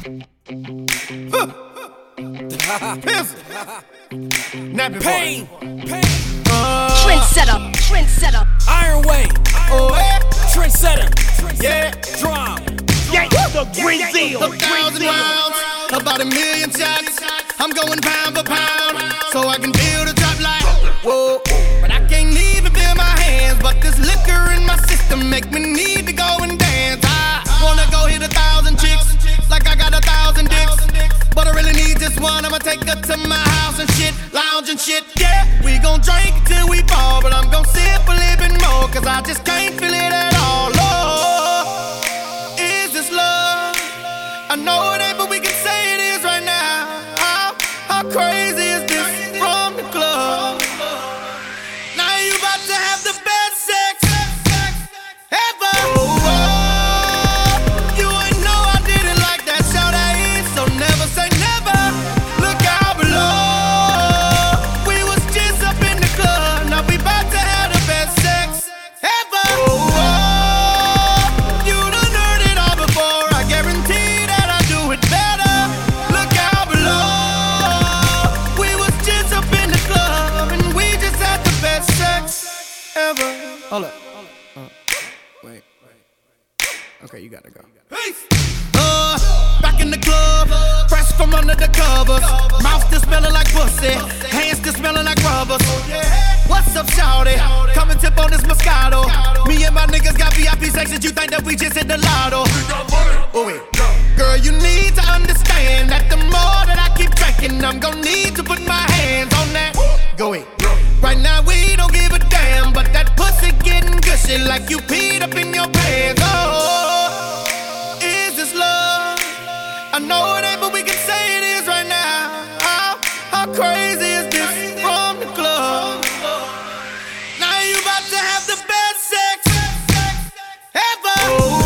Nappy Pain. Trendsetter. Iron Way. Trendsetter. Yeah. Drum. Yeah, the Brazil. 1,000 rounds, about 1,000,000 shots. I'm going pound for pound, so I can feel the drop like whoa. But I can't even feel my hands. But this liquor in my system make me need to go and dance. I wanna go hit 1,000 chicks, like I got 1,000 dicks. But I really need just one. I'ma take her to my house and shit, lounge and shit. Yeah, we gon' drink till we fall, but I'm gon' sip a little bit more, cause I just can't feel it at all. Lord, is this love? I know it ain't, but we can say it is right now. How crazy is this from the club? Now you about to have the best sex ever. You ain't know I did it like that, shout out east, so never say never. Look out below, we was just up in the club. Now we about to have the best sex ever. You done heard it all before, I guarantee that I do it better. Look out below, we was just up in the club and we just had the best sex ever. Hold up. Wait. Okay, you gotta go. Peace. Back in the club, fresh from under the covers. Mouth still smelling like pussy, hands still smelling like rubbers. What's up, shawty? Come and tip on this Moscato. Me and my niggas got VIP sections. You think that we just hit the lotto? Oh wait, girl, you need to understand that the more that I keep drinking, I'm gon' need to put my hands on that. Go ahead. Right now we don't give a damn, but that pussy getting gushy like you peed up in your pants. Oh, is this love? I know it ain't, but we can say it is right now. How crazy is this from the club? Now you about to have the best sex ever.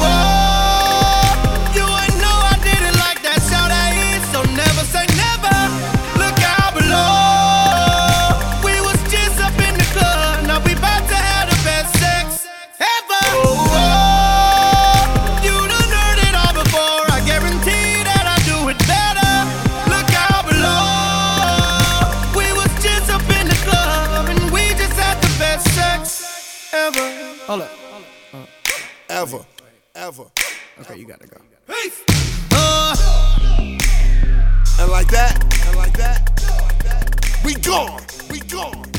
You ain't know I did it like that, shout out east, so never say never. Look out below, we was just up in the club. Now we about to have the best sex ever. You done heard it all before, I guarantee that I do it better. Look out below, we was just up in the club and we just had the best sex ever. Hold up. Ever. Okay, you gotta go. Peace. And like that, we gone.